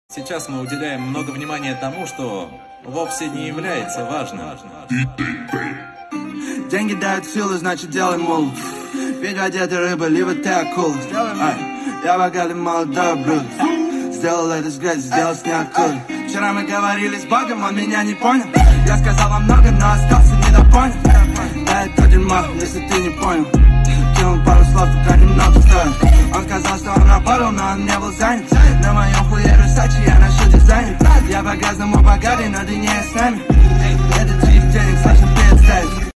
Сейчас мы уделяем много внимания тому, что вовсе не является важным. Деньги дают силу, значит делай мул. Ведь одета рыба, либо ты акул. Я богатый молодой блюд. Сделал это с грязью, сделал с ниоткуда. Вчера мы говорили с Богом, он меня не понял. Я сказал вам много, но остался недопонят. Да это дерьмо, если ты не понял. Кинул пару слов, только немного стоит. Он сказал, что он работал, но он не был занят. На моем хуе Русачи, я ношу дизайнер. Я по-грязному богатый, но ты не с нами. Это твоих денег сложно представить.